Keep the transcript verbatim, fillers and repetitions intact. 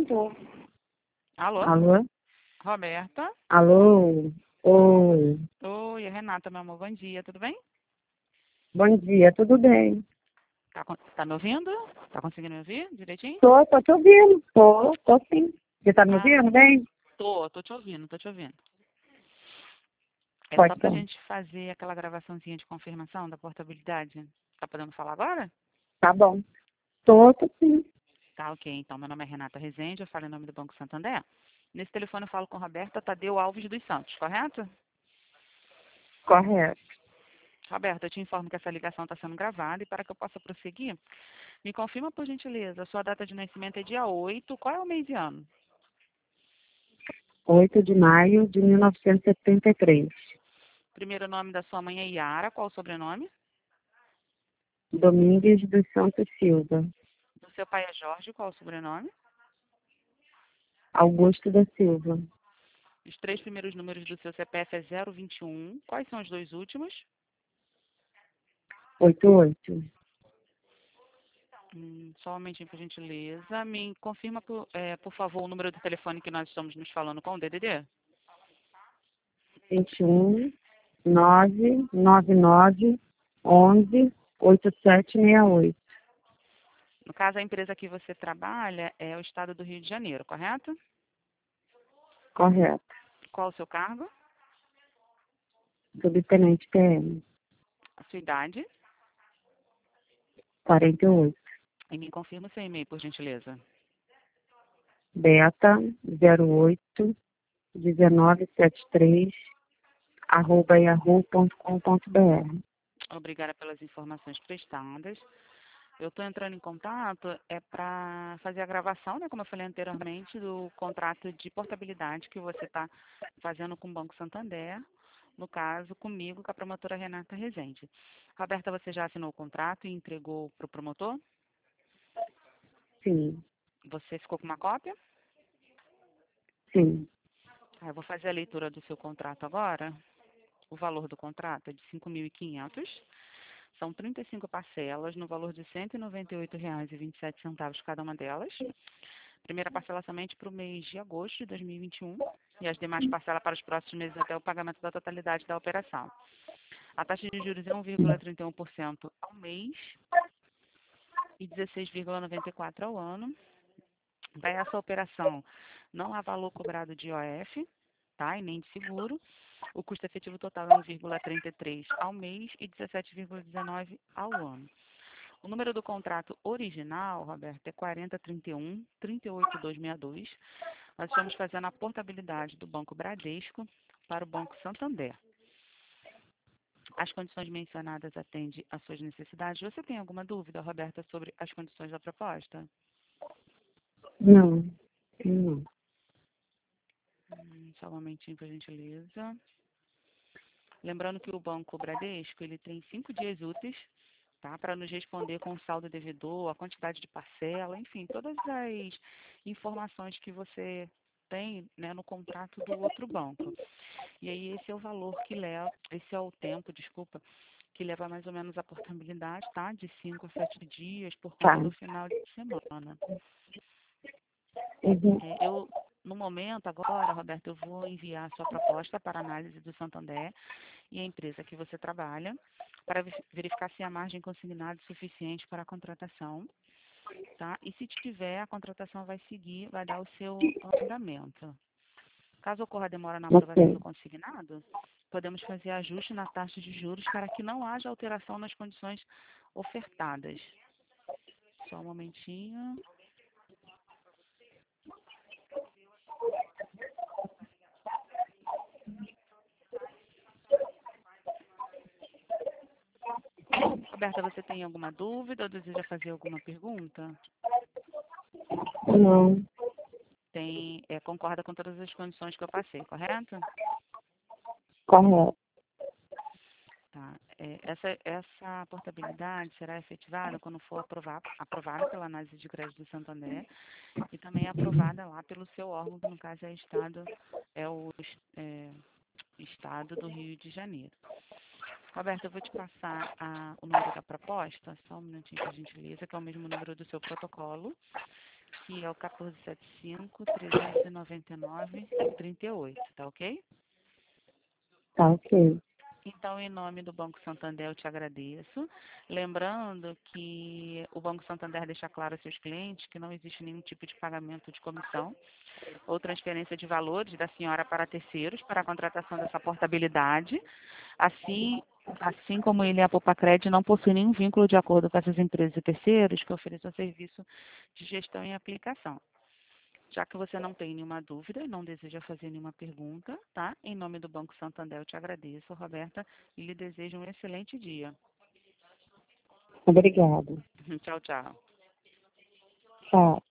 Tô. Alô? Alô? Roberta? Alô? Oi. Oi, é Renata, meu amor. Bom dia, tudo bem? Bom dia, tudo bem? Tá, con- tá me ouvindo? Tá conseguindo me ouvir direitinho? Tô, tô te ouvindo. Tô, tô sim. Você tá me Ah, ouvindo bem? tô, tô te ouvindo, tô te ouvindo. É só Pode pra ser. gente fazer aquela gravaçãozinha de confirmação da portabilidade. Tá podendo falar agora? Tá bom. Tô, tô sim. Tá, ok. Então, meu nome é Renata Rezende, eu falo em nome do Banco Santander. Nesse telefone eu falo com Roberta Tadeu Alves dos Santos, correto? Correto. Roberta, eu te informo que essa ligação está sendo gravada e para que eu possa prosseguir, me confirma, por gentileza, a sua data de nascimento é dia oito. Qual é o mês e ano? oito de maio de mil novecentos e setenta e três. Primeiro nome da sua mãe é Yara, qual o sobrenome? Domingues dos Santos Silva. Do seu pai é Jorge, qual o sobrenome? Augusto da Silva. Os três primeiros números do seu C P F é zero vinte e um. Quais são os dois últimos? oitenta e oito. Hum, só um momentinho, por gentileza. Me confirma, por, é, por favor, o número do telefone que nós estamos nos falando com o D D D. vinte e um, nove nove nove, onze, oitenta e sete sessenta e oito. No caso, a empresa que você trabalha é o estado do Rio de Janeiro, correto? Correto. Qual o seu cargo? Subtenente P M. A sua idade? quarenta e oito. E me confirma o seu e-mail, por gentileza. Beta zero oito dezenove setenta e três arroba yahoo ponto com ponto br. Obrigada pelas informações prestadas. Eu estou entrando em contato é para fazer a gravação, né, como eu falei anteriormente, do contrato de portabilidade que você está fazendo com o Banco Santander, no caso, comigo, com a promotora Renata Rezende. Roberta, você já assinou o contrato e entregou para o promotor? Sim, Você ficou com uma cópia? sim. Ah, eu vou fazer a leitura do seu contrato agora. O valor do contrato é de cinco mil e quinhentos. São trinta e cinco parcelas no valor de cento e noventa e oito reais e vinte e sete centavos cada uma delas. Primeira parcela somente para o mês de agosto de dois mil e vinte e um e as demais parcelas para os próximos meses até o pagamento da totalidade da operação. A taxa de juros é um vírgula trinta e um por cento ao mês e dezesseis vírgula noventa e quatro por cento ao ano. Para essa operação, não há valor cobrado de I O F, tá? E nem de seguro. O custo efetivo total é um vírgula trinta e três por cento ao mês e dezessete vírgula dezenove por cento ao ano. O número do contrato original, Roberto, é quarenta trinta e um, trinta e oito duzentos e sessenta e dois. Nós estamos fazendo a portabilidade do Banco Bradesco para o Banco Santander. As condições mencionadas atendem às suas necessidades. Você tem alguma dúvida, Roberta, sobre as condições da proposta? Não, não. Hum, só um momentinho, por gentileza. Lembrando que o Banco Bradesco ele tem cinco dias úteis, tá, para nos responder com o saldo devedor, a quantidade de parcela, enfim, todas as informações que você tem, né, no contrato do outro banco. E aí esse é o valor que leva, esse é o tempo, desculpa, que leva mais ou menos a portabilidade, tá, de cinco a sete dias por Tá. conta do final de semana. Uhum. É, eu, no momento, agora, Roberto, eu vou enviar a sua proposta para análise do Santander e a empresa que você trabalha, para ve- verificar se há margem consignada suficiente para a contratação, tá? E se tiver, a contratação vai seguir, vai dar o seu andamento. Caso ocorra demora na aprovação do Ok. consignado, podemos fazer ajuste na taxa de juros para que não haja alteração nas condições ofertadas. Só um momentinho. Roberta, você tem alguma dúvida ou deseja fazer alguma pergunta? Não, Tem, é, concorda com todas as condições que eu passei, correto? correto. Tá. É, essa, essa portabilidade será efetivada quando for aprovar, aprovada pela análise de crédito do Santander e também aprovada lá pelo seu órgão, que no caso é, estado, é o é, Estado do Rio de Janeiro. Roberto, eu vou te passar a, o número da proposta, só um minutinho, por gentileza, que é o mesmo número do seu protocolo. que é o um quatro sete cinco, três nove nove, três oito, tá ok? Tá ok. Então, em nome do Banco Santander, eu te agradeço. Lembrando que o Banco Santander deixa claro aos seus clientes que não existe nenhum tipo de pagamento de comissão ou transferência de valores da senhora para terceiros para a contratação dessa portabilidade. Assim, assim como ele e a Popacred não possuem nenhum vínculo de acordo com essas empresas e terceiros que ofereçam serviço de gestão e aplicação. Já que você não tem nenhuma dúvida e não deseja fazer nenhuma pergunta, tá? Em nome do Banco Santander, eu te agradeço, Roberta, e lhe desejo um excelente dia. Obrigada. Tchau, tchau. Tchau.